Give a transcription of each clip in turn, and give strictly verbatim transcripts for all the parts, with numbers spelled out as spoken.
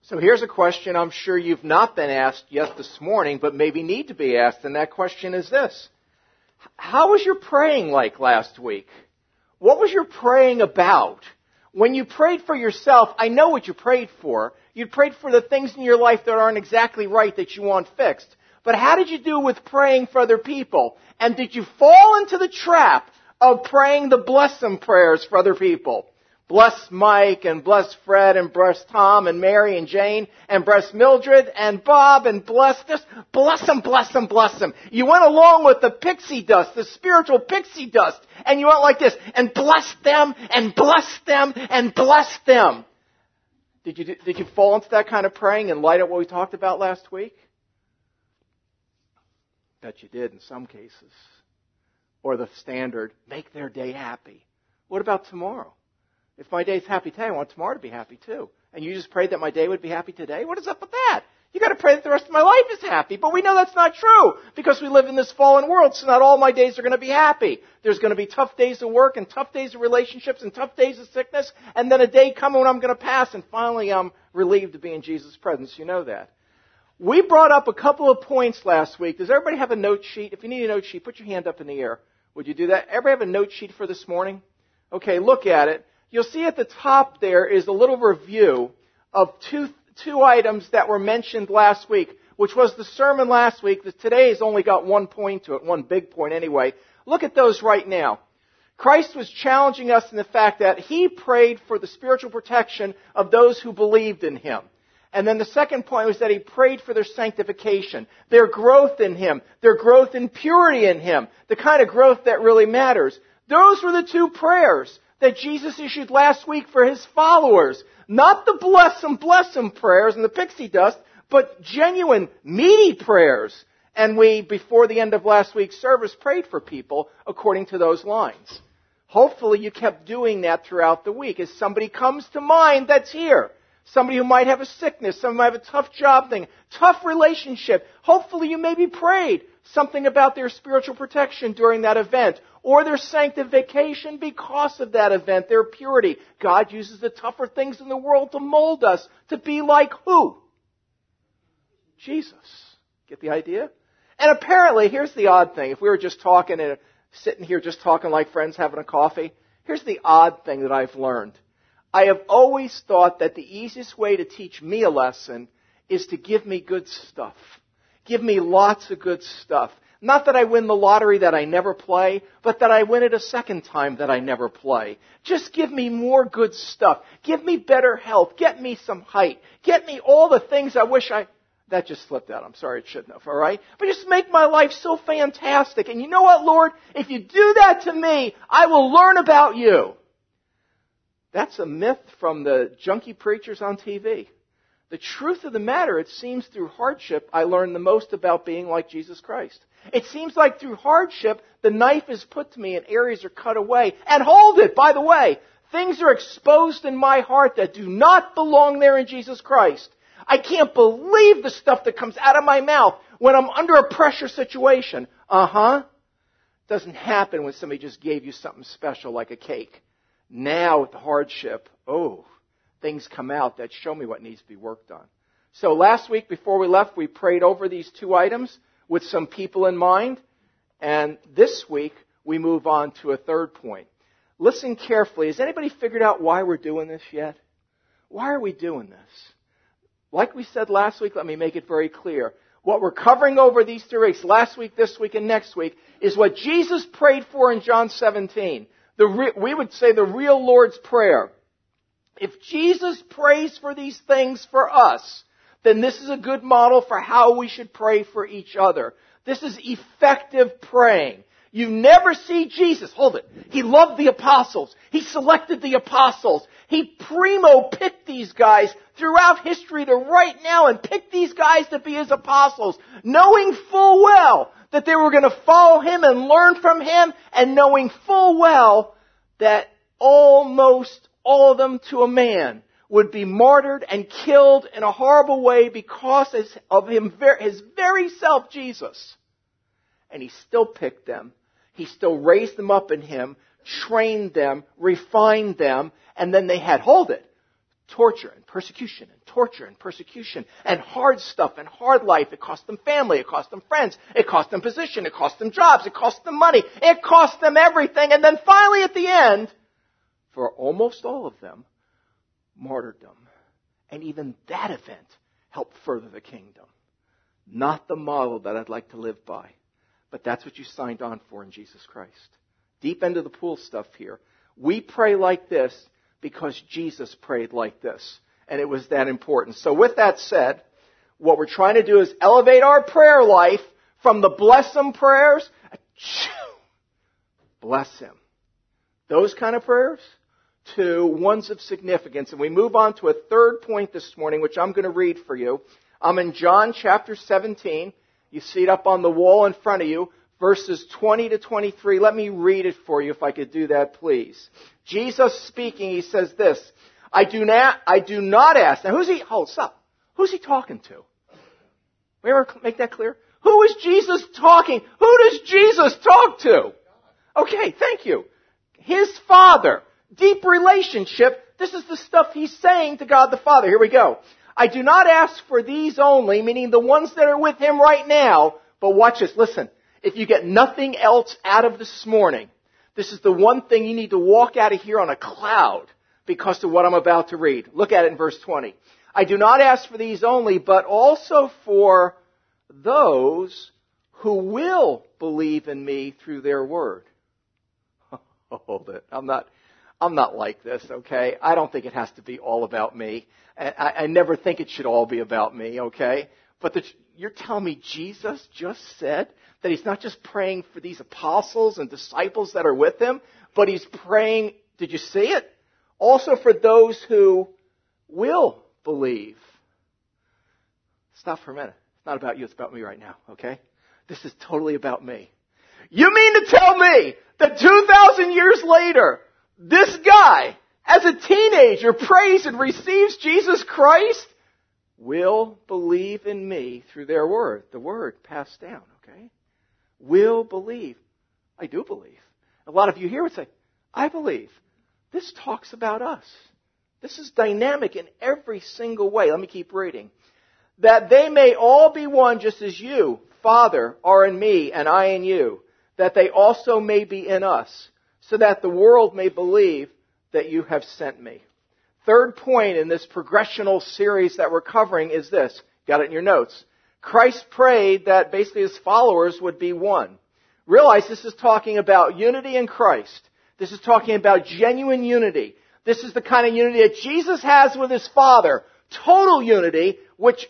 So here's a question I'm sure you've not been asked yet this morning, but maybe need to be asked, and that question is this. How was your praying like last week? What was your praying about? When you prayed for yourself, I know what you prayed for. You prayed for the things in your life that aren't exactly right that you want fixed. But how did you do with praying for other people? And did you fall into the trap of praying the bless them prayers for other people? Bless Mike, and bless Fred, and bless Tom, and Mary, and Jane, and bless Mildred, and Bob, and bless this. Bless them, bless them, bless them. You went along with the pixie dust, the spiritual pixie dust, and you went like this, and bless them, and bless them, and bless them. Did you, did you fall into that kind of praying in light of what we talked about last week? Bet you did in some cases. Or the standard, make their day happy. What about tomorrow? If my day's happy today, I want tomorrow to be happy too. And you just prayed that my day would be happy today? What is up with that? You got to pray that the rest of my life is happy. But we know that's not true because we live in this fallen world, so not all my days are going to be happy. There's going to be tough days of work and tough days of relationships and tough days of sickness, and then a day coming when I'm going to pass, and finally I'm relieved to be in Jesus' presence. You know that. We brought up a couple of points last week. Does everybody have a note sheet? If you need a note sheet, put your hand up in the air. Would you do that? Everybody have a note sheet for this morning? Okay, look at it. You'll see at the top there is a little review of two two items that were mentioned last week, which was the sermon last week. Today has only got one point to it, one big point anyway. Look at those right now. Christ was challenging us in the fact that He prayed for the spiritual protection of those who believed in Him. And then the second point was that He prayed for their sanctification, their growth in Him, their growth in purity in Him, the kind of growth that really matters. Those were the two prayers that Jesus issued last week for His followers. Not the bless them, bless them prayers and the pixie dust, but genuine, meaty prayers. And we, before the end of last week's service, prayed for people according to those lines. Hopefully you kept doing that throughout the week. As somebody comes to mind that's here, somebody who might have a sickness, somebody might have a tough job thing, tough relationship, hopefully you maybe prayed something about their spiritual protection during that event, or their sanctification because of that event, their purity. God uses the tougher things in the world to mold us to be like who? Jesus. Get the idea? And apparently, here's the odd thing. If we were just talking, and sitting here just talking like friends having a coffee, here's the odd thing that I've learned. I have always thought that the easiest way to teach me a lesson is to give me good stuff. Give me lots of good stuff. Not that I win the lottery that I never play, but that I win it a second time that I never play. Just give me more good stuff. Give me better health. Get me some height. Get me all the things I wish I... That just slipped out. I'm sorry, it shouldn't have, all right? But just make my life so fantastic. And you know what, Lord? If you do that to me, I will learn about you. That's a myth from the junkie preachers on T V. The truth of the matter, it seems through hardship, I learn the most about being like Jesus Christ. It seems like through hardship, the knife is put to me and areas are cut away. And hold it, by the way, things are exposed in my heart that do not belong there in Jesus Christ. I can't believe the stuff that comes out of my mouth when I'm under a pressure situation. Uh-huh. Doesn't happen when somebody just gave you something special like a cake. Now with the hardship, oh, things come out that show me what needs to be worked on. So last week before we left, we prayed over these two items with some people in mind. And this week, we move on to a third point. Listen carefully. Has anybody figured out why we're doing this yet? Why are we doing this? Like we said last week, let me make it very clear. What we're covering over these three weeks, last week, this week, and next week, is what Jesus prayed for in John seventeen. The re- we would say the real Lord's Prayer. If Jesus prays for these things for us, then this is a good model for how we should pray for each other. This is effective praying. You never see Jesus. Hold it. He loved the apostles. He selected the apostles. He primo picked these guys throughout history to right now and picked these guys to be His apostles, knowing full well that they were going to follow Him and learn from Him, and knowing full well that almost all of them to a man would be martyred and killed in a horrible way because of him, his very self, Jesus. And He still picked them. He still raised them up in Him, trained them, refined them, and then they had, hold it, torture and persecution and torture and persecution and hard stuff and hard life. It cost them family. It cost them friends. It cost them position. It cost them jobs. It cost them money. It cost them everything. And then finally at the end, for almost all of them, martyrdom. And even that event helped further the kingdom. Not the model that I'd like to live by. But that's what you signed on for in Jesus Christ. Deep into the pool stuff here. We pray like this because Jesus prayed like this. And it was that important. So with that said, what we're trying to do is elevate our prayer life from the bless him prayers. Bless him. Those kind of prayers to ones of significance. And we move on to a third point this morning, which I'm going to read for you. I'm in John chapter seventeen. You see it up on the wall in front of you. Verses twenty to twenty-three. Let me read it for you if I could do that, please. Jesus speaking, he says this. I do not, I do not ask. Now who's he, hold, stop. Who's he talking to? We ever make that clear? Who is Jesus talking? Who does Jesus talk to? Okay, thank you. His Father. Deep relationship. This is the stuff he's saying to God the Father. Here we go. I do not ask for these only, meaning the ones that are with him right now. But watch this. Listen. If you get nothing else out of this morning, this is the one thing you need to walk out of here on a cloud because of what I'm about to read. Look at it in verse twenty. I do not ask for these only, but also for those who will believe in me through their word. Hold it. I'm not, I'm not like this, okay? I don't think it has to be all about me. I, I never think it should all be about me, okay? But the, you're telling me Jesus just said that he's not just praying for these apostles and disciples that are with him, but he's praying, did you see it? Also for those who will believe. Stop for a minute. It's not about you, it's about me right now, okay? This is totally about me. You mean to tell me that two thousand years later, this guy, as a teenager, prays and receives Jesus Christ, will believe in me through their word. The word passed down, okay? Will believe. I do believe. A lot of you here would say, I believe. This talks about us. This is dynamic in every single way. Let me keep reading. That they may all be one just as you, Father, are in me and I in you. That they also may be in us. So that the world may believe that you have sent me. Third point in this progressional series that we're covering is this. Got it in your notes. Christ prayed that basically his followers would be one. Realize this is talking about unity in Christ. This is talking about genuine unity. This is the kind of unity that Jesus has with his Father. Total unity, which...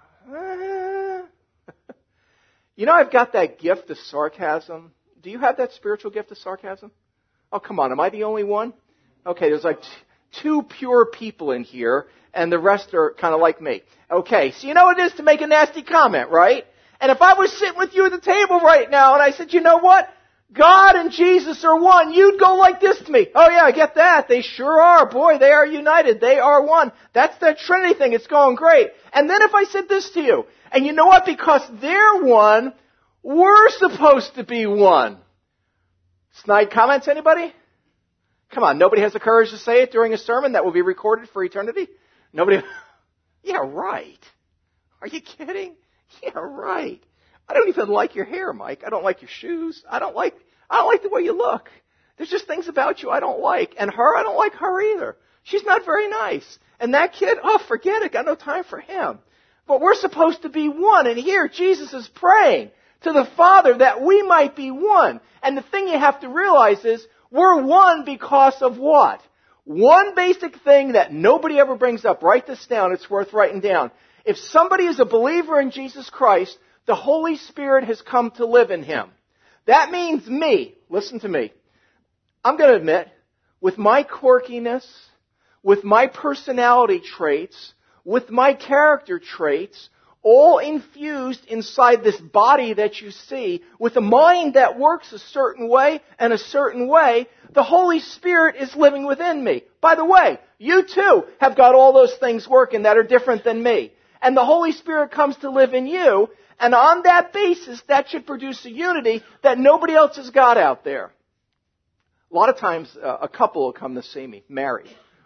Uh, you know, I've got that gift of sarcasm. Do you have that spiritual gift of sarcasm? Oh, come on. Am I the only one? Okay, there's like... T- Two pure people in here, and the rest are kind of like me. Okay, so you know what it is to make a nasty comment, right? And if I was sitting with you at the table right now, and I said, you know what? God and Jesus are one, you'd go like this to me. Oh yeah, I get that. They sure are. Boy, they are united. They are one. That's that Trinity thing. It's going great. And then if I said this to you, and you know what? Because they're one, we're supposed to be one. Snide comments, anybody? Come on, nobody has the courage to say it during a sermon that will be recorded for eternity? Nobody? Yeah, right. Are you kidding? Yeah, right. I don't even like your hair, Mike. I don't like your shoes. I don't like, I don't like the way you look. There's just things about you I don't like. And her, I don't like her either. She's not very nice. And that kid, oh, forget it. Got no time for him. But we're supposed to be one. And here, Jesus is praying to the Father that we might be one. And the thing you have to realize is, we're one because of what? One basic thing that nobody ever brings up. Write this down. It's worth writing down. If somebody is a believer in Jesus Christ, the Holy Spirit has come to live in him. That means me. Listen to me. I'm going to admit, with my quirkiness, with my personality traits, with my character traits, all infused inside this body that you see, with a mind that works a certain way and a certain way, the Holy Spirit is living within me. By the way, you too have got all those things working that are different than me. And the Holy Spirit comes to live in you, and on that basis, that should produce a unity that nobody else has got out there. A lot of times, uh, a couple will come to see me, married,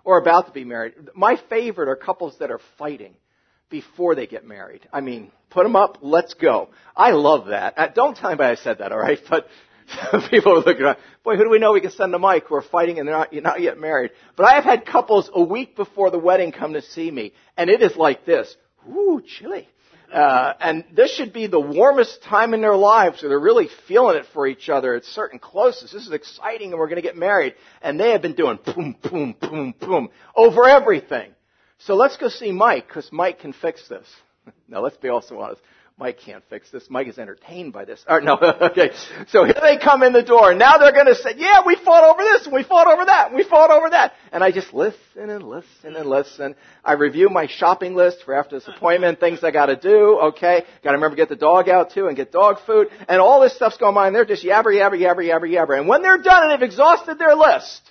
or about to be married. My favorite are couples that are fighting before they get married. I mean, put them up, let's go. I love that. Uh, don't tell anybody I said that, all right? But people are looking around, boy, who do we know we can send to Mike who are fighting and they're not, you're not yet married? But I have had couples a week before the wedding come to see me, and it is like this. Ooh, chilly. Uh, and this should be the warmest time in their lives where they're really feeling it for each other. It's certain closeness. This is exciting and we're going to get married. And they have been doing boom, boom, boom, boom over everything. So let's go see Mike, because Mike can fix this. Now, let's be also honest. Mike can't fix this. Mike is entertained by this. Or, no, okay. So here they come in the door, and now they're going to say, yeah, we fought over this, and we fought over that, and we fought over that. And I just listen and listen and listen. I review my shopping list for after this appointment, things I got to do, okay. Got to remember to get the dog out, too, and get dog food. And all this stuff's going on. They're just yabber, yabber, yabber, yabber, yabber. And when they're done and they've exhausted their list,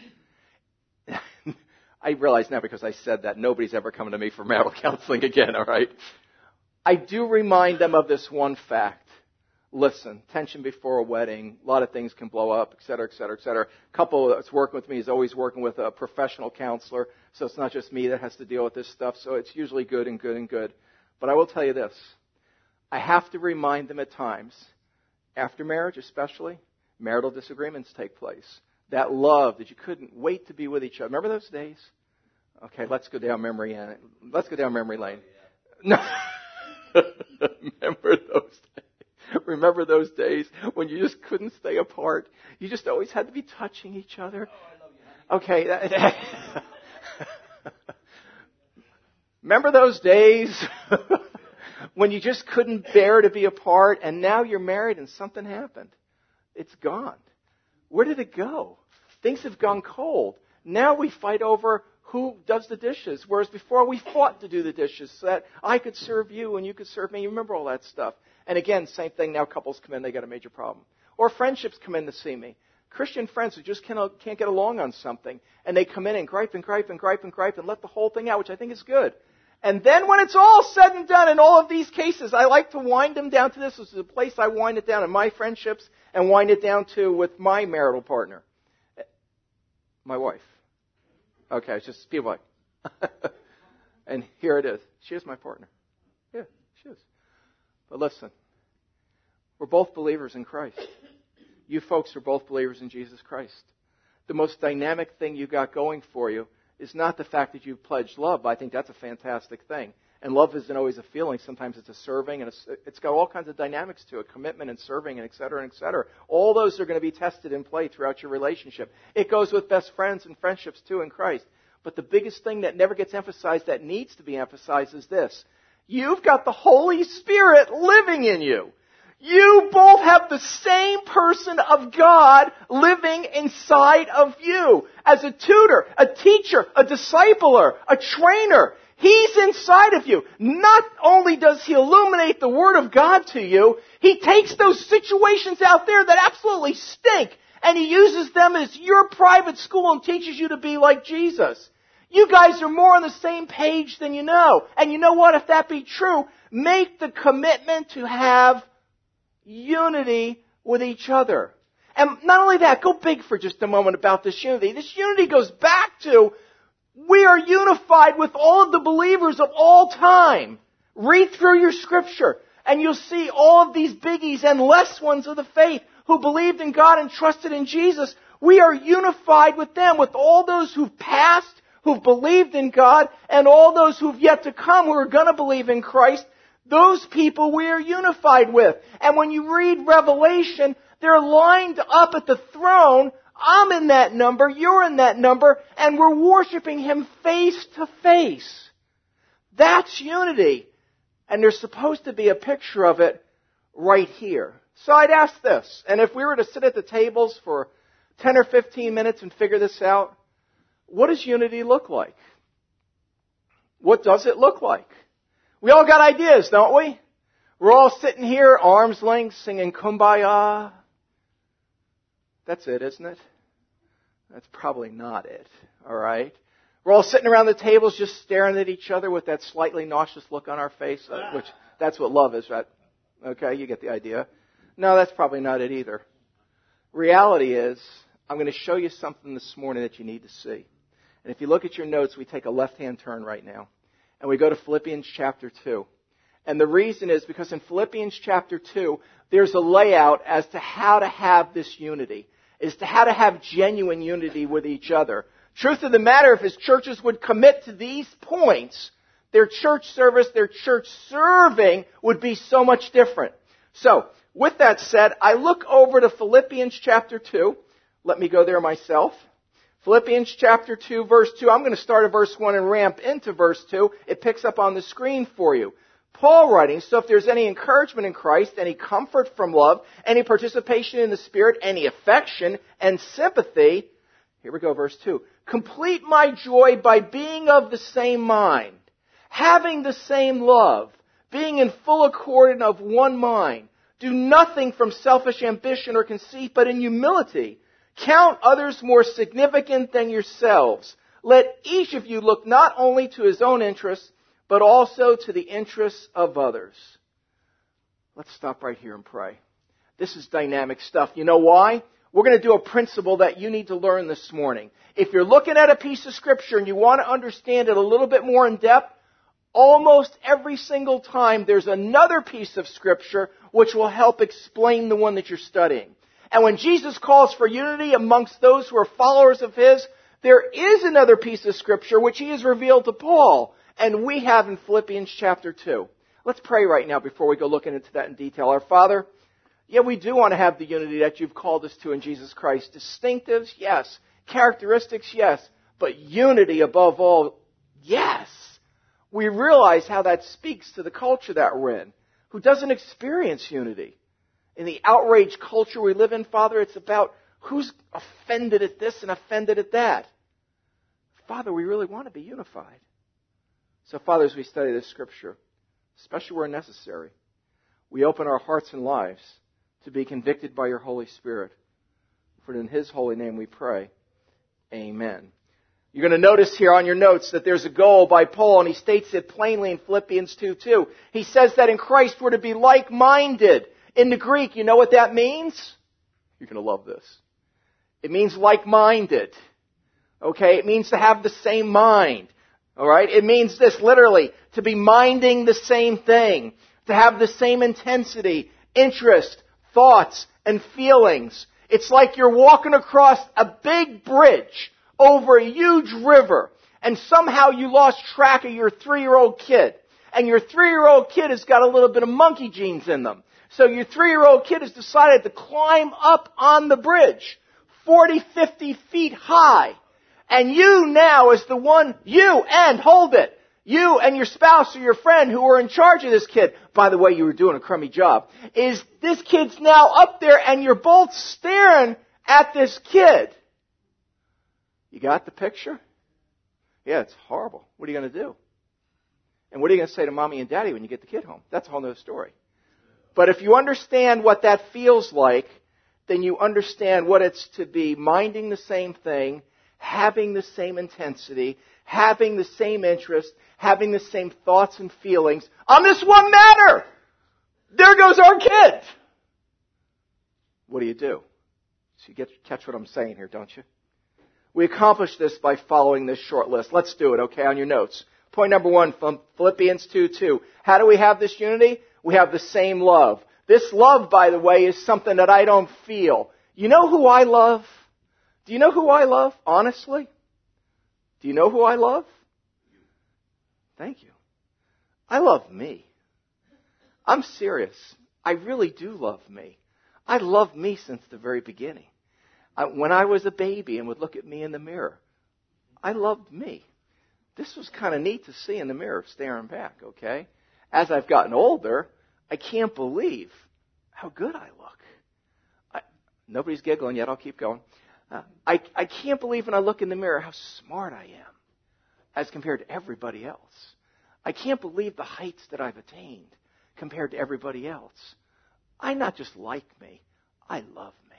I realize now because I said that nobody's ever coming to me for marital counseling again, all right? I do remind them of this one fact. Listen, tension before a wedding, a lot of things can blow up, et cetera, et cetera, et cetera. A couple that's working with me is always working with a professional counselor, so it's not just me that has to deal with this stuff, so it's usually good and good and good. But I will tell you this. I have to remind them at times, after marriage especially, marital disagreements take place. That love that you couldn't wait to be with each other. Remember those days? Okay, let's go down memory lane. Let's go down memory lane. No. Remember those days. Remember those days when you just couldn't stay apart. You just always had to be touching each other. Okay. Remember those days when you just couldn't bear to be apart, and now you're married and something happened. It's gone. Where did it go? Things have gone cold. Now we fight over who does the dishes, whereas before we fought to do the dishes so that I could serve you and you could serve me. You remember all that stuff. And again, same thing. Now couples come in, they got a major problem. Or friendships come in to see me. Christian friends who just can't, can't get along on something, and they come in and gripe and gripe and gripe and gripe and let the whole thing out, which I think is good. And then when it's all said and done in all of these cases, I like to wind them down to this. This is a place I wind it down in my friendships and wind it down to with my marital partner. My wife. Okay, it's just people like, and here it is. She is my partner. Yeah, she is. But listen, we're both believers in Christ. You folks are both believers in Jesus Christ. The most dynamic thing you got going for you is not the fact that you've pledged love. I think that's a fantastic thing. And love isn't always a feeling. Sometimes it's a serving, and it's, it's got all kinds of dynamics to it, commitment and serving, and et cetera, and et cetera. All those are going to be tested in play throughout your relationship. It goes with best friends and friendships, too, in Christ. But the biggest thing that never gets emphasized that needs to be emphasized is this. You've got the Holy Spirit living in you. You both have the same person of God living inside of you. As a tutor, a teacher, a discipler, a trainer, He's inside of you. Not only does He illuminate the Word of God to you, He takes those situations out there that absolutely stink, and He uses them as your private school and teaches you to be like Jesus. You guys are more on the same page than you know. And you know what? If that be true, make the commitment to have unity with each other. And not only that, go big for just a moment about this unity. This unity goes back to we are unified with all of the believers of all time. Read through your scripture and you'll see all of these biggies and less ones of the faith who believed in God and trusted in Jesus. We are unified with them, with all those who've passed, who've believed in God, and all those who've yet to come who are going to believe in Christ. Those people we are unified with. And when you read Revelation, they're lined up at the throne. I'm in that number, you're in that number, and we're worshiping Him face to face. That's unity. And there's supposed to be a picture of it right here. So I'd ask this, and if we were to sit at the tables for ten or fifteen minutes and figure this out, what does unity look like? What does it look like? We all got ideas, don't we? We're all sitting here, arm's length, singing Kumbaya. That's it, isn't it? That's probably not it, all right? We're all sitting around the tables just staring at each other with that slightly nauseous look on our face, uh, which that's what love is, right? Okay, you get the idea. No, that's probably not it either. Reality is, I'm going to show you something this morning that you need to see. And if you look at your notes, we take a left-hand turn right now. And we go to Philippians chapter two. And the reason is because in Philippians chapter two, there's a layout as to how to have this unity, as to how to have genuine unity with each other. Truth of the matter, if his churches would commit to these points, their church service, their church serving would be so much different. So, with that said, I look over to Philippians chapter two. Let me go there myself. Philippians chapter two, verse two. I'm going to start at verse one and ramp into verse two. It picks up on the screen for you. Paul writing, so if there's any encouragement in Christ, any comfort from love, any participation in the Spirit, any affection and sympathy, here we go, verse two. Complete my joy by being of the same mind, having the same love, being in full accord and of one mind. Do nothing from selfish ambition or conceit, but in humility. Count others more significant than yourselves. Let each of you look not only to his own interests, but also to the interests of others. Let's stop right here and pray. This is dynamic stuff. You know why? We're going to do a principle that you need to learn this morning. If you're looking at a piece of Scripture and you want to understand it a little bit more in depth, almost every single time there's another piece of Scripture which will help explain the one that you're studying. And when Jesus calls for unity amongst those who are followers of His, there is another piece of Scripture which He has revealed to Paul. And we have in Philippians chapter two. Let's pray right now before we go looking into that in detail. Our Father, yeah, we do want to have the unity that you've called us to in Jesus Christ. Distinctives, yes. Characteristics, yes. But unity above all, yes. We realize how that speaks to the culture that we're in, who doesn't experience unity. In the outraged culture we live in, Father, it's about who's offended at this and offended at that. Father, we really want to be unified. So, Father, as we study this Scripture, especially where necessary, we open our hearts and lives to be convicted by your Holy Spirit. For in His holy name we pray. Amen. You're going to notice here on your notes that there's a goal by Paul, and he states it plainly in Philippians two two. He says that in Christ we're to be like-minded. In the Greek, you know what that means? You're going to love this. It means like-minded. Okay? It means to have the same mind. All right? It means this literally, to be minding the same thing, to have the same intensity, interest, thoughts, and feelings. It's like you're walking across a big bridge over a huge river, and somehow you lost track of your three-year-old kid. And your three-year-old kid has got a little bit of monkey genes in them. So your three-year-old kid has decided to climb up on the bridge, forty, fifty feet high. And you now as the one, you and, hold it, you and your spouse or your friend who are in charge of this kid, by the way, you were doing a crummy job, is this kid's now up there and you're both staring at this kid. You got the picture? Yeah, it's horrible. What are you going to do? And what are you going to say to mommy and daddy when you get the kid home? That's a whole other story. But if you understand what that feels like, then you understand what it's to be minding the same thing, having the same intensity, having the same interest, having the same thoughts and feelings on this one matter. There goes our kid. What do you do? So you get catch what I'm saying here, don't you? We accomplish this by following this short list. Let's do it, okay, on your notes. Point number one from Philippians two two. How do we have this unity? We have the same love. This love, by the way, is something that I don't feel. You know who I love? Do you know who I love, honestly? Do you know who I love? Thank you. I love me. I'm serious. I really do love me. I love me since the very beginning. I, when I was a baby and would look at me in the mirror, I loved me. This was kind of neat to see in the mirror, staring back, okay? As I've gotten older, I can't believe how good I look. I, nobody's giggling yet. I'll keep going. Uh, I, I can't believe when I look in the mirror how smart I am as compared to everybody else. I can't believe the heights that I've attained compared to everybody else. I not just like me, I love me.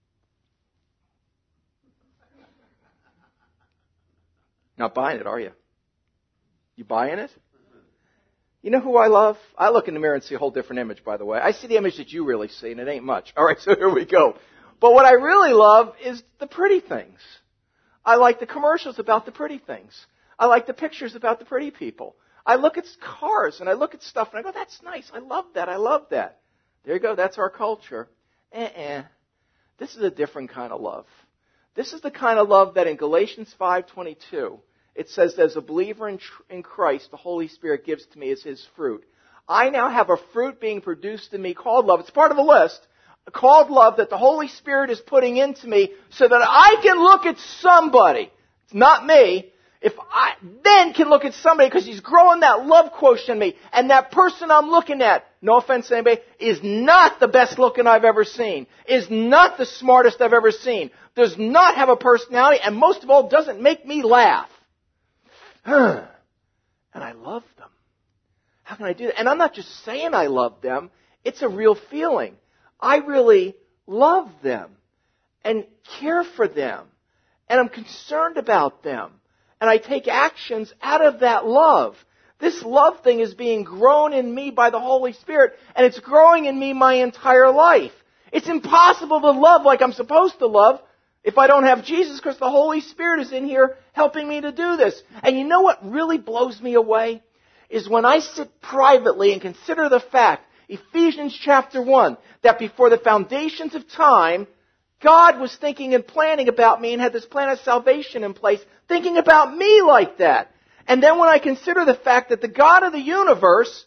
Not buying it, are you? You buying it? You know who I love? I look in the mirror and see a whole different image, by the way. I see the image that you really see, and it ain't much. All right, so here we go. But what I really love is the pretty things. I like the commercials about the pretty things. I like the pictures about the pretty people. I look at cars and I look at stuff and I go, that's nice. I love that. I love that. There you go. That's our culture. Uh-uh. This is a different kind of love. This is the kind of love that in Galatians five twenty-two, it says, as a believer in, in Christ, the Holy Spirit gives to me as His fruit. I now have a fruit being produced in me called love. It's part of a list. Called love that the Holy Spirit is putting into me so that I can look at somebody. It's not me. If I then can look at somebody because He's growing that love quotient in me, and that person I'm looking at, no offense to anybody, is not the best looking I've ever seen, is not the smartest I've ever seen, does not have a personality, and most of all doesn't make me laugh. And I love them. How can I do that? And I'm not just saying I love them. It's a real feeling. I really love them and care for them, and I'm concerned about them. And I take actions out of that love. This love thing is being grown in me by the Holy Spirit, and it's growing in me my entire life. It's impossible to love like I'm supposed to love if I don't have Jesus, because the Holy Spirit is in here helping me to do this. And you know what really blows me away? Is when I sit privately and consider the fact, Ephesians chapter one, that before the foundations of time, God was thinking and planning about me and had this plan of salvation in place, thinking about me like that. And then when I consider the fact that the God of the universe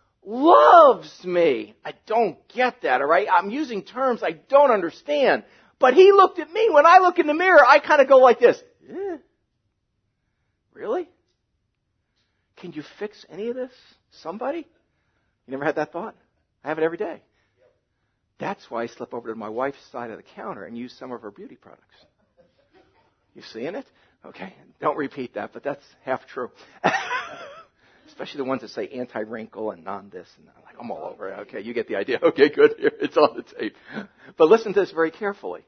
loves me, I don't get that, all right? I'm using terms I don't understand. But He looked at me. When I look in the mirror, I kind of go like this. Eh, really? Can you fix any of this? Somebody? You never had that thought? I have it every day. That's why I slip over to my wife's side of the counter and use some of her beauty products. You seeing it? Okay, don't repeat that, but that's half true. Especially the ones that say anti-wrinkle and non-this. And I'm like, I'm all over it. Okay, you get the idea. Okay, good. Here, it's on the tape. But listen to this very carefully.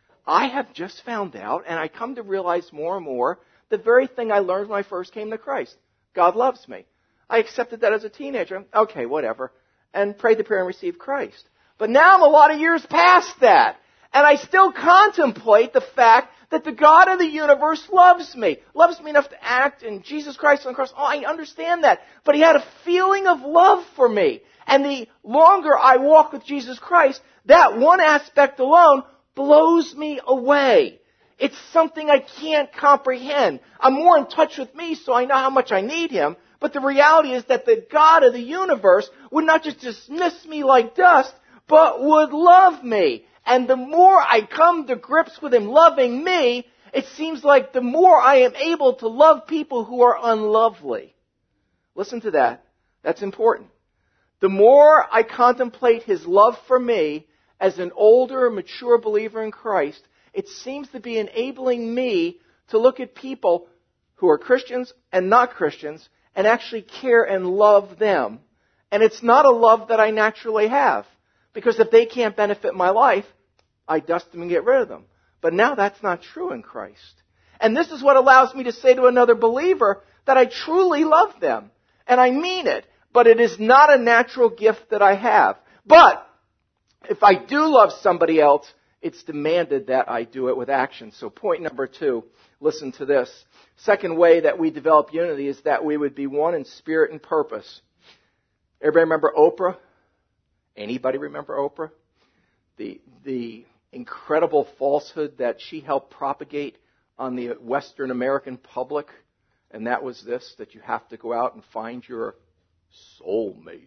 I have just found out, and I come to realize more and more, the very thing I learned when I first came to Christ. God loves me. I accepted that as a teenager. Okay, whatever. And prayed the prayer and received Christ. But now I'm a lot of years past that. And I still contemplate the fact that the God of the universe loves me. Loves me enough to act in Jesus Christ on the cross. Oh, I understand that. But He had a feeling of love for me. And the longer I walk with Jesus Christ, that one aspect alone blows me away. It's something I can't comprehend. I'm more in touch with me, so I know how much I need Him. But the reality is that the God of the universe would not just dismiss me like dust, but would love me. And the more I come to grips with Him loving me, it seems like the more I am able to love people who are unlovely. Listen to that. That's important. The more I contemplate His love for me as an older, mature believer in Christ, it seems to be enabling me to look at people who are Christians and not Christians and actually care and love them. And it's not a love that I naturally have. Because if they can't benefit my life, I dust them and get rid of them. But now that's not true in Christ. And this is what allows me to say to another believer that I truly love them. And I mean it. But it is not a natural gift that I have. But if I do love somebody else, it's demanded that I do it with action. So point number two, listen to this. Second way that we develop unity is that we would be one in spirit and purpose. Everybody remember Oprah? Anybody remember Oprah? The, the incredible falsehood that she helped propagate on the Western American public. And that was this, that you have to go out and find your soulmate.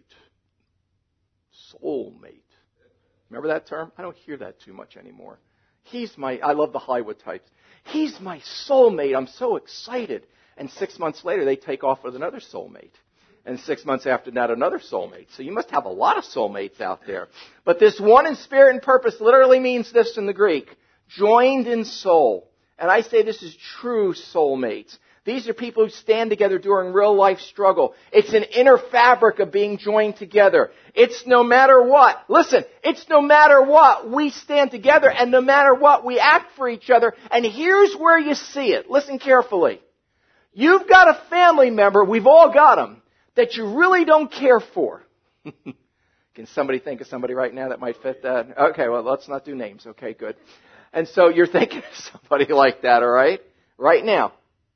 Soulmate. Remember that term? I don't hear that too much anymore. He's my, I love the Hollywood types. He's my soulmate. I'm so excited. And six months later, they take off with another soulmate. And six months after that, another soulmate. So you must have a lot of soulmates out there. But this one in spirit and purpose literally means this in the Greek. Joined in soul. And I say this is true soulmates. These are people who stand together during real life struggle. It's an inner fabric of being joined together. It's no matter what. Listen, it's no matter what we stand together and no matter what we act for each other. And here's where you see it. Listen carefully. You've got a family member, we've all got them, that you really don't care for. Can somebody think of somebody right now that might fit that? Okay, well, let's not do names. Okay, good. And so you're thinking of somebody like that, all right? right now.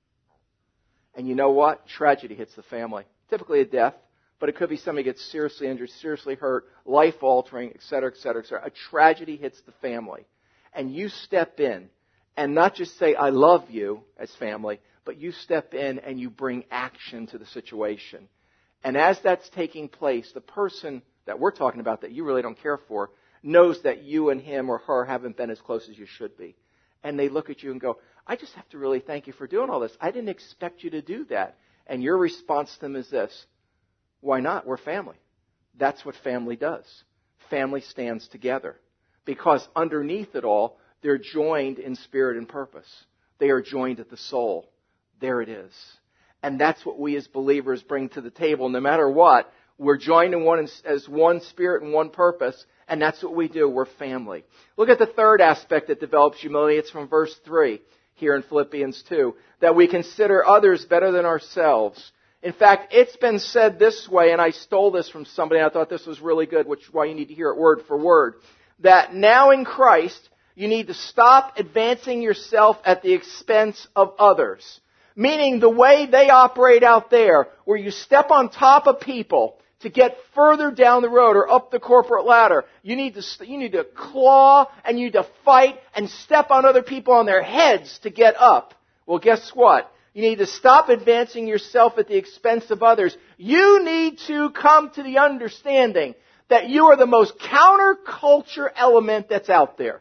And you know what? Tragedy hits the family. Typically a death, but it could be somebody gets seriously injured, seriously hurt, life-altering, et cetera, et cetera, et cetera. A tragedy hits the family. And you step in and not just say, I love you as family, but you step in and you bring action to the situation. And as that's taking place, the person that we're talking about that you really don't care for knows that you and him or her haven't been as close as you should be. And they look at you and go, I just have to really thank you for doing all this. I didn't expect you to do that. And your response to them is this: why not? We're family. That's what family does. Family stands together. Because underneath it all, they're joined in spirit and purpose. They are joined at the soul. There it is. And that's what we as believers bring to the table. No matter what, we're joined in one as one spirit and one purpose. And that's what we do. We're family. Look at the third aspect that develops humility. It's from verse three here in Philippians two. That we consider others better than ourselves. In fact, it's been said this way, and I stole this from somebody, and I thought this was really good, which is why you need to hear it word for word. That now in Christ, you need to stop advancing yourself at the expense of others. Meaning the way they operate out there, where you step on top of people to get further down the road or up the corporate ladder. You need to, you need to claw and you need to fight and step on other people on their heads to get up. Well, guess what? You need to stop advancing yourself at the expense of others. You need to come to the understanding that you are the most counterculture element that's out there.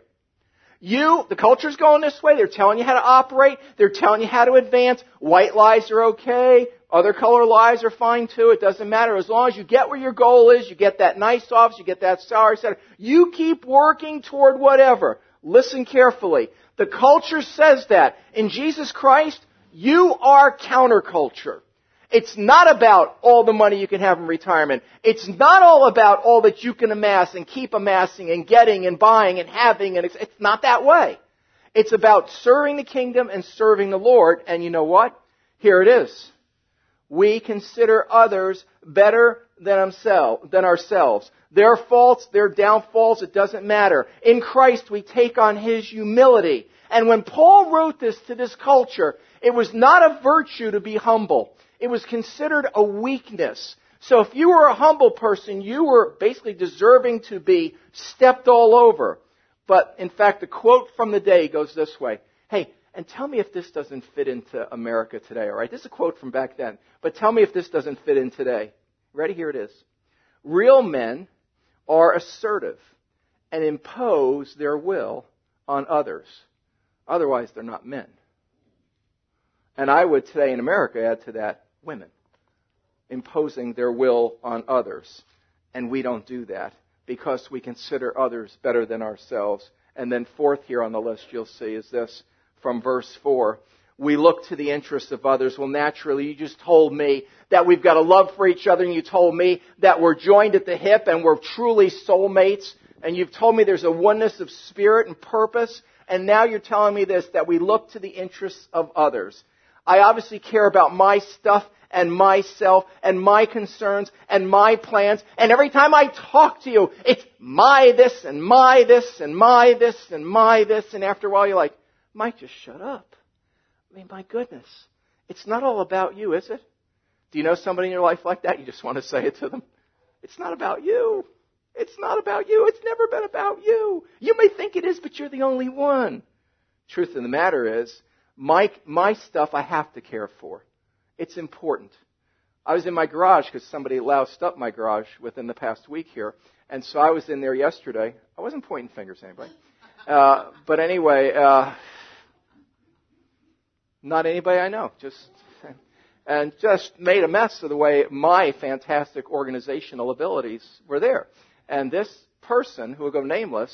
You, the culture's going this way. They're telling you how to operate. They're telling you how to advance. White lies are okay. Other color lies are fine too. It doesn't matter. As long as you get where your goal is, you get that nice office, you get that salary, et cetera. You keep working toward whatever. Listen carefully. The culture says that. In Jesus Christ, you are counterculture. It's not about all the money you can have in retirement. It's not all about all that you can amass and keep amassing and getting and buying and having. And it's, it's not that way. It's about serving the kingdom and serving the Lord. And you know what? Here it is. We consider others better than ourselves, than ourselves. Their faults, their downfalls, it doesn't matter. In Christ, we take on His humility. And when Paul wrote this to this culture, it was not a virtue to be humble. It was considered a weakness. So if you were a humble person, you were basically deserving to be stepped all over. But in fact, the quote from the day goes this way. Hey, and tell me if this doesn't fit into America today, all right? This is a quote from back then. But tell me if this doesn't fit in today. Ready? Here it is. Real men are assertive and impose their will on others. Otherwise, they're not men. And I would today in America add to that women, imposing their will on others. And we don't do that because we consider others better than ourselves. And then fourth here on the list you'll see is this from verse four. We look to the interests of others. Well, naturally, you just told me that we've got a love for each other, and you told me that we're joined at the hip and we're truly soulmates. And you've told me there's a oneness of spirit and purpose. And now you're telling me this, that we look to the interests of others. I obviously care about my stuff and myself and my concerns and my plans. And every time I talk to you, it's my this and my this and my this and my this. And after a while, you're like, Mike, just shut up. I mean, my goodness. It's not all about you, is it? Do you know somebody in your life like that? You just want to say it to them. It's not about you. It's not about you. It's never been about you. You may think it is, but you're the only one. Truth of the matter is, My, my stuff I have to care for. It's important. I was in my garage because somebody loused up my garage within the past week here. And so I was in there yesterday. I wasn't pointing fingers at anybody. Uh, but anyway, uh, not anybody I know. Just and just made a mess of the way my fantastic organizational abilities were there. And this person, who will go nameless,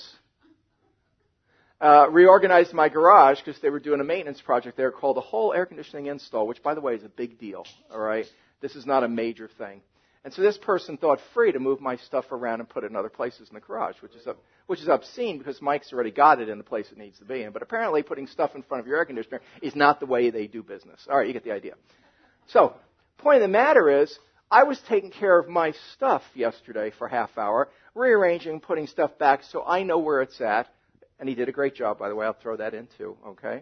Uh, reorganized my garage because they were doing a maintenance project there called a whole air conditioning install, which, by the way, is a big deal, all right? This is not a major thing. And so this person thought free to move my stuff around and put it in other places in the garage, which is up, which is obscene because Mike's already got it in the place it needs to be in. But apparently putting stuff in front of your air conditioner is not the way they do business. All right, you get the idea. So, point of the matter is, I was taking care of my stuff yesterday for a half hour, rearranging, putting stuff back so I know where it's at. And he did a great job, by the way. I'll throw that in too, okay?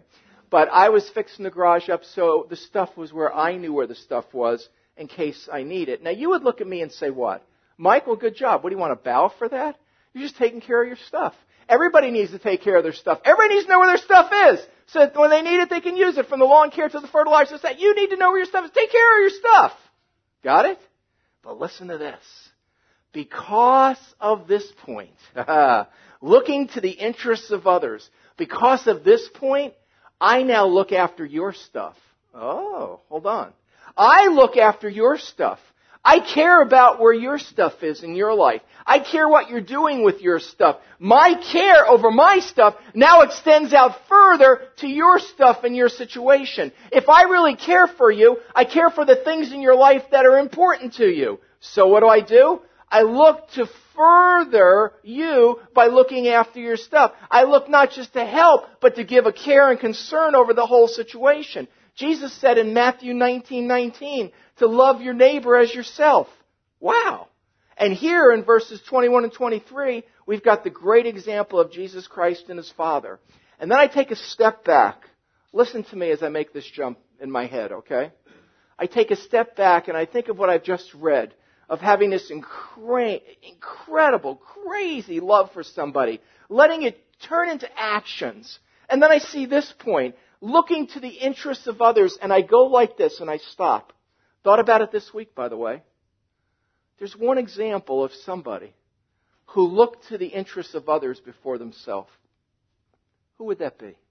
But I was fixing the garage up so the stuff was where I knew where the stuff was in case I need it. Now, you would look at me and say, what? Michael, good job. What, do you want to bow for that? You're just taking care of your stuff. Everybody needs to take care of their stuff. Everybody needs to know where their stuff is. So that when they need it, they can use it. From the lawn care to the fertilizer. That you need to know where your stuff is. Take care of your stuff. Got it? But listen to this. Because of this point, looking to the interests of others, because of this point, I now look after your stuff. Oh, hold on. I look after your stuff. I care about where your stuff is in your life. I care what you're doing with your stuff. My care over my stuff now extends out further to your stuff and your situation. If I really care for you, I care for the things in your life that are important to you. So what do I do? I look to further you by looking after your stuff. I look not just to help, but to give a care and concern over the whole situation. Jesus said in Matthew nineteen nineteen to love your neighbor as yourself. Wow. And here in verses twenty-one and twenty-three, we've got the great example of Jesus Christ and His Father. And then I take a step back. Listen to me as I make this jump in my head, okay? I take a step back and I think of what I've just read, of having this incre- incredible, crazy love for somebody, letting it turn into actions. And then I see this point, looking to the interests of others, and I go like this and I stop. Thought about it this week, by the way. There's one example of somebody who looked to the interests of others before themselves. Who would that be?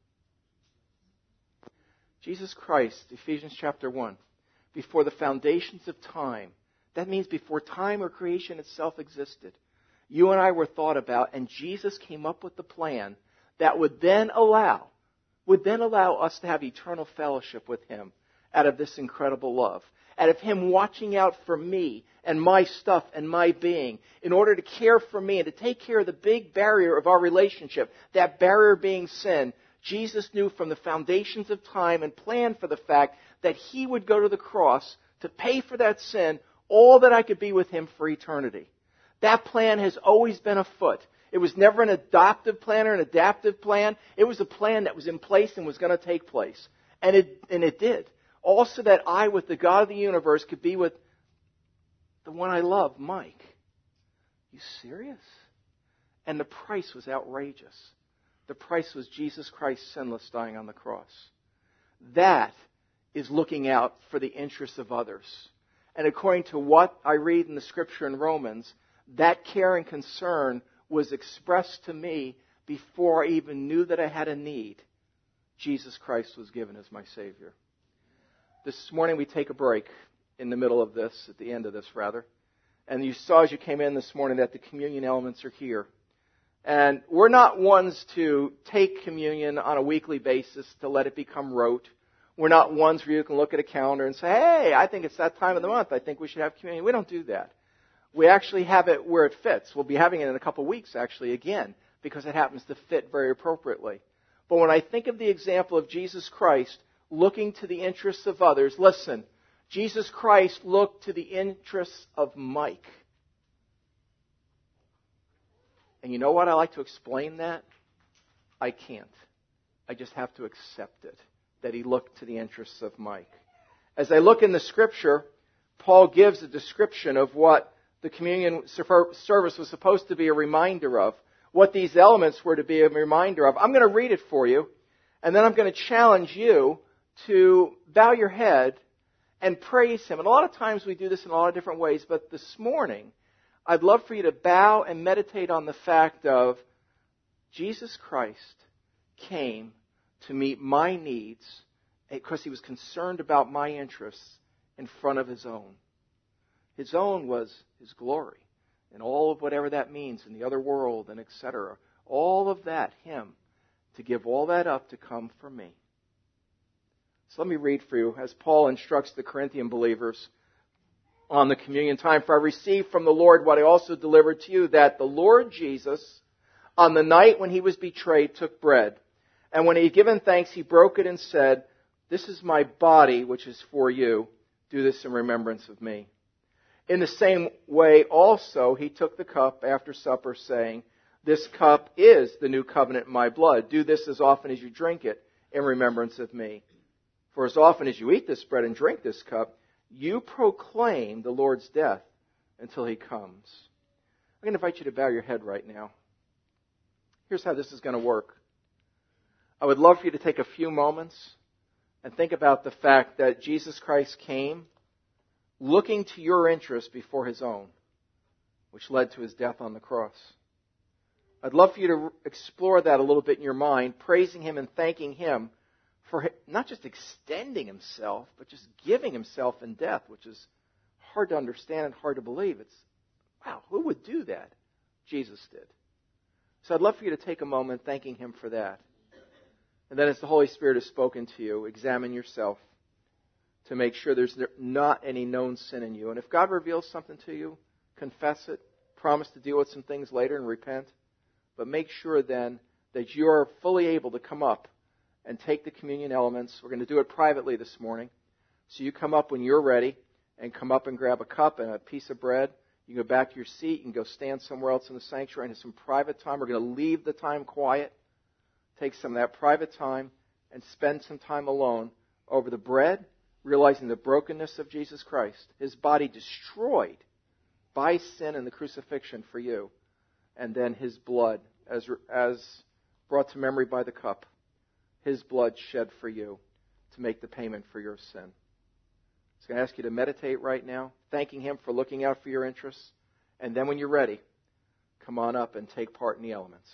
Jesus Christ, Ephesians chapter one. Before the foundations of time, that means before time or creation itself existed, you and I were thought about, and Jesus came up with the plan that would then allow, would then allow us to have eternal fellowship with Him out of this incredible love. Out of Him watching out for me and my stuff and my being in order to care for me and to take care of the big barrier of our relationship, that barrier being sin. Jesus knew from the foundations of time and planned for the fact that He would go to the cross to pay for that sin, all that I could be with Him for eternity. That plan has always been afoot. It was never an adoptive plan or an adaptive plan. It was a plan that was in place and was going to take place. And it, and it did. Also that I, with the God of the universe, could be with the one I love, Mike. You serious? And the price was outrageous. The price was Jesus Christ sinless dying on the cross. That is looking out for the interests of others. And according to what I read in the Scripture in Romans, that care and concern was expressed to me before I even knew that I had a need. Jesus Christ was given as my Savior. This morning we take a break in the middle of this, at the end of this rather. And you saw as you came in this morning that the communion elements are here. And we're not ones to take communion on a weekly basis to let it become rote. We're not ones where you can look at a calendar and say, hey, I think it's that time of the month. I think we should have communion. We don't do that. We actually have it where it fits. We'll be having it in a couple of weeks, actually, again, because it happens to fit very appropriately. But when I think of the example of Jesus Christ looking to the interests of others, listen, Jesus Christ looked to the interests of Mike. And you know what? I like to explain that. I can't. I just have to accept it, that He looked to the interests of Mike. As I look in the Scripture, Paul gives a description of what the communion service was supposed to be a reminder of, what these elements were to be a reminder of. I'm going to read it for you, and then I'm going to challenge you to bow your head and praise Him. And a lot of times we do this in a lot of different ways, but this morning, I'd love for you to bow and meditate on the fact of Jesus Christ came to meet my needs because He was concerned about my interests in front of His own. His own was His glory and all of whatever that means in the other world and et cetera. All of that, Him, to give all that up to come for me. So let me read for you as Paul instructs the Corinthian believers on the communion time. For I received from the Lord what I also delivered to you, that the Lord Jesus, on the night when He was betrayed, took bread. And when He had given thanks, He broke it and said, this is my body, which is for you. Do this in remembrance of me. In the same way also, He took the cup after supper, saying, this cup is the new covenant in my blood. Do this as often as you drink it in remembrance of me. For as often as you eat this bread and drink this cup, you proclaim the Lord's death until he comes. I'm going to invite you to bow your head right now. Here's how this is going to work. I would love for you to take a few moments and think about the fact that Jesus Christ came looking to your interest before his own, which led to his death on the cross. I'd love for you to explore that a little bit in your mind, praising him and thanking him for not just extending himself, but just giving himself in death, which is hard to understand and hard to believe. It's, wow, who would do that? Jesus did. So I'd love for you to take a moment thanking him for that. And then as the Holy Spirit has spoken to you, examine yourself to make sure there's not any known sin in you. And if God reveals something to you, confess it, promise to deal with some things later and repent. But make sure then that you are fully able to come up and take the communion elements. We're going to do it privately this morning. So you come up when you're ready and come up and grab a cup and a piece of bread. You go back to your seat. You can go stand somewhere else in the sanctuary and have some private time. We're going to leave the time quiet. Take some of that private time and spend some time alone over the bread, realizing the brokenness of Jesus Christ, his body destroyed by sin and the crucifixion for you, and then his blood as, as brought to memory by the cup, his blood shed for you to make the payment for your sin. So I'm going to ask you to meditate right now, thanking him for looking out for your interests, and then when you're ready, come on up and take part in the elements.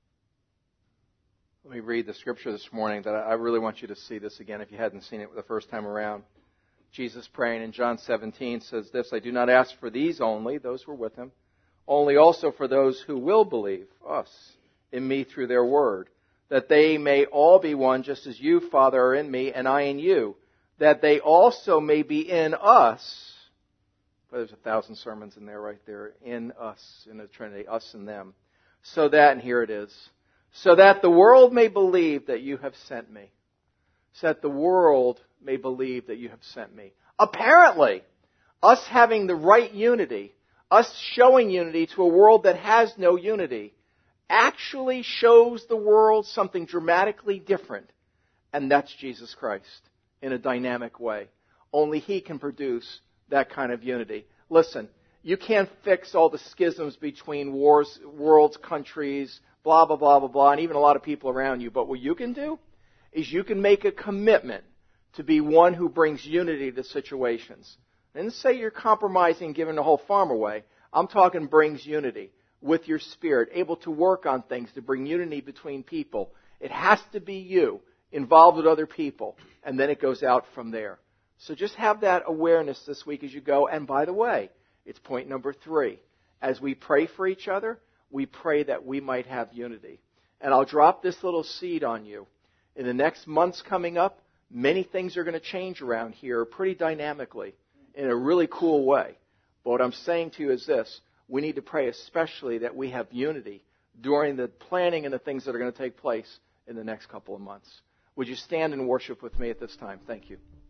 Let me read the scripture this morning that I really want you to see this again if you hadn't seen it the first time around. Jesus praying in John seventeen says this, I do not ask for these only, those who are with him, only also for those who will believe, us, in me through their word, that they may all be one, just as you, Father, are in me and I in you, that they also may be in us. But there's a thousand sermons in there right there, in us, in the Trinity, us and them. So that, and here it is, so that the world may believe that you have sent me. So that the world may believe that you have sent me. Apparently, us having the right unity, us showing unity to a world that has no unity, actually shows the world something dramatically different. And that's Jesus Christ in a dynamic way. Only he can produce that kind of unity. Listen, you can't fix all the schisms between wars, worlds, countries, blah, blah, blah, blah, blah, and even a lot of people around you. But what you can do is you can make a commitment to be one who brings unity to situations. I didn't say you're compromising, giving the whole farm away. I'm talking brings unity with your spirit, able to work on things to bring unity between people. It has to be you involved with other people, and then it goes out from there. So just have that awareness this week as you go. And by the way, it's point number three. As we pray for each other, we pray that we might have unity. And I'll drop this little seed on you. In the next months coming up, many things are going to change around here pretty dynamically in a really cool way. But what I'm saying to you is this. We need to pray especially that we have unity during the planning and the things that are going to take place in the next couple of months. Would you stand and worship with me at this time? Thank you.